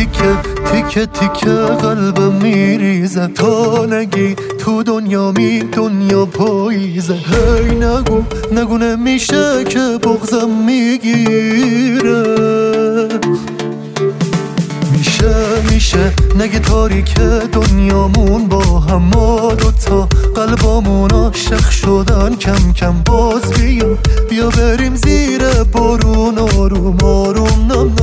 تیکه تیکه تیکه قلبم میریزه، تا نگی تو دنیا پاییزه. هی نگو نگو نمیشه که بغضم میگیره، میشه نگه تاریک دنیامون با هم، ما دوتا قلبامون عاشق شدن کم کم. باز بیا بریم زیر بارون آروم آروم نم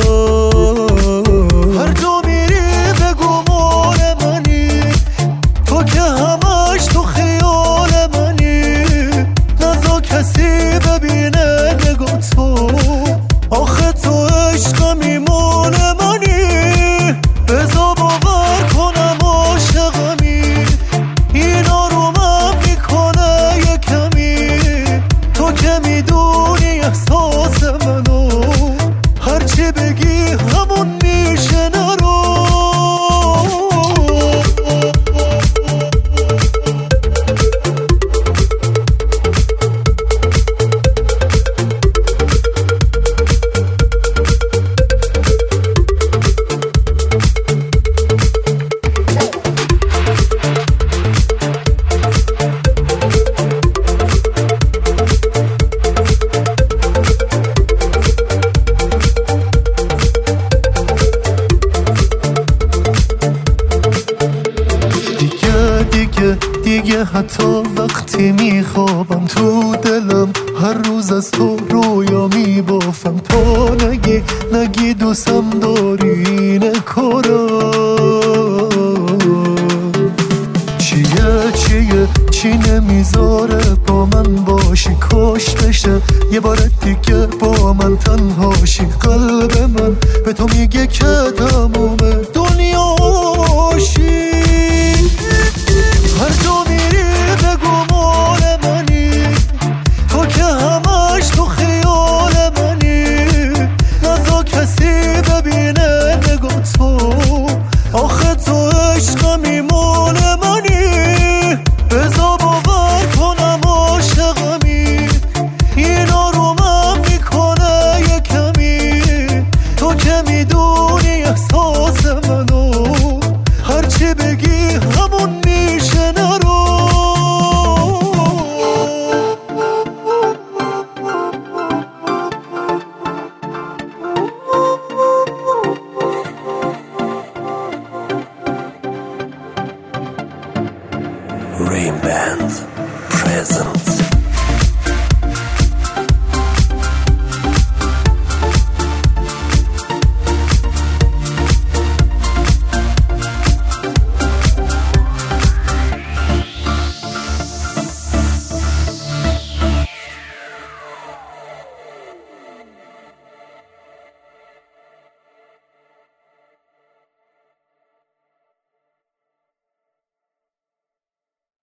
هر جا میری بگو مال منی، تو که همش تو خیال منی. نزا کسی ببینه نگاه تو، آخه تو عشق میمون منی. بذار باور کنم عاشقمی، این آرومم میکنه یه کمی. تو که میدونی احساس منو، هرچی بگی همون میشه نرو. دیگه حتی وقتی میخوابم تو دلم هر روز از تو رویا میبافم. تا نگی دوستم داری اینه کارا چی نمیذاره با من باشی. کاش بشه یه بار دیگه با من تنهاشی. قلب من به تو میگه که تمام دنیاشی. هر جا میری بگو مال منی، تو که همش تو خیال منی. نزا کسی ببینه نگاه تو، آخه تو عشق میمون منی. بذار باور کنم عاشقمی، این آرومم میکنه یه کمی. تو که میدونی احساس منو، هرچی بگی